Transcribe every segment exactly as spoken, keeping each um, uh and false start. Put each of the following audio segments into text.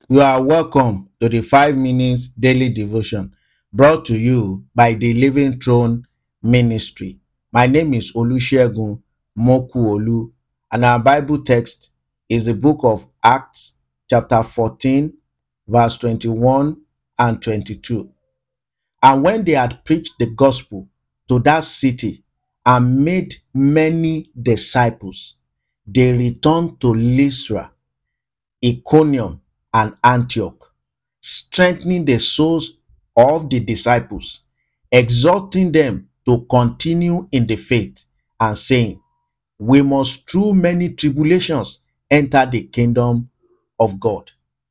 You are welcome to the five minutes daily devotion brought to you by the Living Throne Ministry. My name is Olusegun Mokuolu, and our Bible text is the book of Acts, chapter fourteen, verse twenty-one and twenty-two. And when they had preached the gospel to that city and made many disciples, they returned to Lystra, Iconium, and Antioch, strengthening the souls of the disciples, exhorting them to continue in the faith, and saying, we must through many tribulations enter the kingdom of God.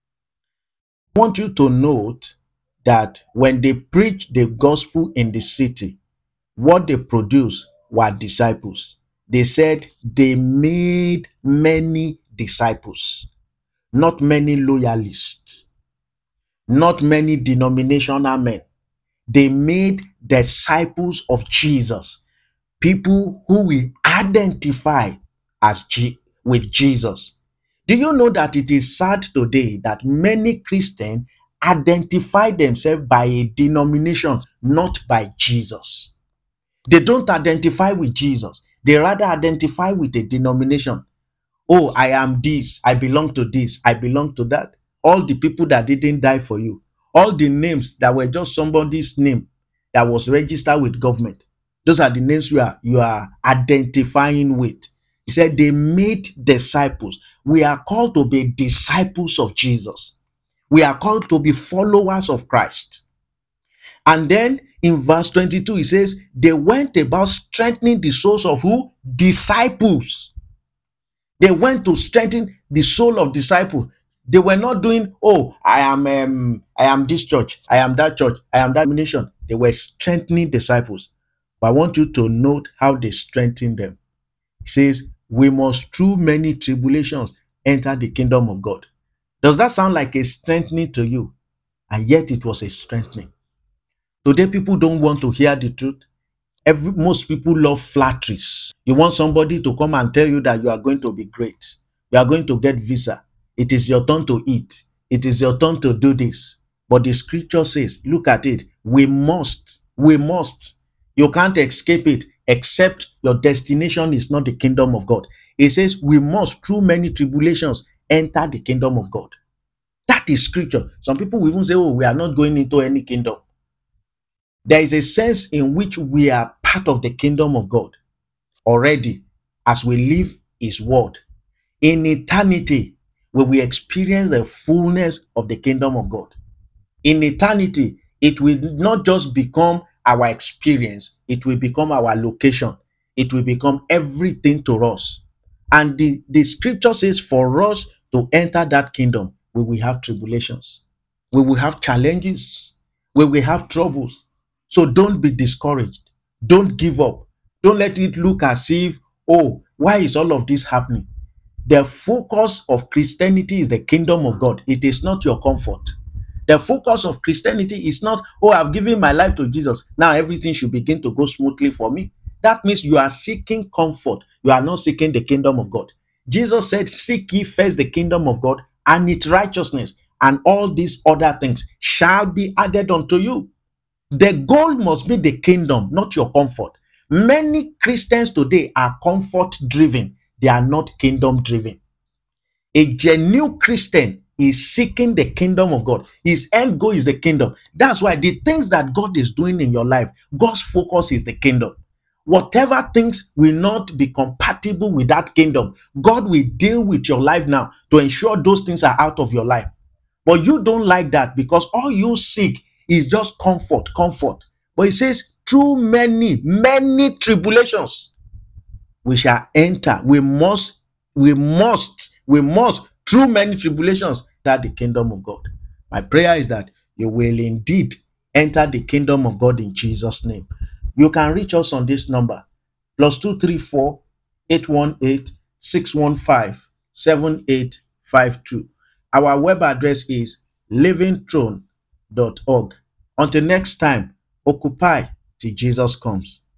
I want you to note that when they preached the gospel in the city, what they produced were disciples. They said they made many disciples, not many loyalists, not many denominational men. They made disciples of Jesus, people who we identify as G- with Jesus. Do you know that it is sad today that many Christians identify themselves by a denomination, not by Jesus? They don't identify with Jesus. They rather identify with a denomination. Oh, I am this, I belong to this, I belong to that. All the people that didn't die for you, all the names that were just somebody's name that was registered with government, those are the names you are you are identifying with. He said they made disciples. We are called to be disciples of Jesus. We are called to be followers of Christ. And then in verse twenty-two, he says, they went about strengthening the souls of who? Disciples. They went to strengthen the soul of disciples. They were not doing, oh, I am um, I am this church, I am that church, I am that nation. They were strengthening disciples. But I want you to note how they strengthened them. He says, we must through many tribulations enter the kingdom of God. Does that sound like a strengthening to you? And yet it was a strengthening. Today, people don't want to hear the truth. Every most people love flatteries. You want somebody to come and tell you that you are going to be great. You are going to get visa. It is your turn to eat. It is your turn to do this. But the scripture says, look at it. We must. We must. You can't escape it except your destination is not the kingdom of God. It says we must through many tribulations enter the kingdom of God. That is scripture. Some people will even say, oh, we are not going into any kingdom. There is a sense in which we are part of the kingdom of God already as we live his word. In eternity, we will experience the fullness of the kingdom of God. In eternity, it will not just become our experience, it will become our location. It will become everything to us. And the, the scripture says for us to enter that kingdom, we will have tribulations, we will have challenges, we will have troubles. So don't be discouraged. Don't give up. Don't let it look as if, oh, why is all of this happening? The focus of Christianity is the kingdom of God. It is not your comfort. The focus of Christianity is not, oh, I've given my life to Jesus. Now everything should begin to go smoothly for me. That means you are seeking comfort. You are not seeking the kingdom of God. Jesus said, seek ye first the kingdom of God and its righteousness, and all these other things shall be added unto you. The goal must be the kingdom, not your comfort. Many Christians today are comfort driven. They are not kingdom driven. A genuine Christian is seeking the kingdom of God. His end goal is the kingdom. That's why the things that God is doing in your life, God's focus is the kingdom. Whatever things will not be compatible with that kingdom, God will deal with your life now to ensure those things are out of your life. But you don't like that because all you seek is just comfort, comfort. But it says, through many, many tribulations, we shall enter. We must, we must, we must, through many tribulations, enter the kingdom of God. My prayer is that you will indeed enter the kingdom of God in Jesus' name. You can reach us on this number, plus two three four eight one eight six one five seven eight five two. Our web address is living throne dot org. Until next time, occupy till Jesus comes.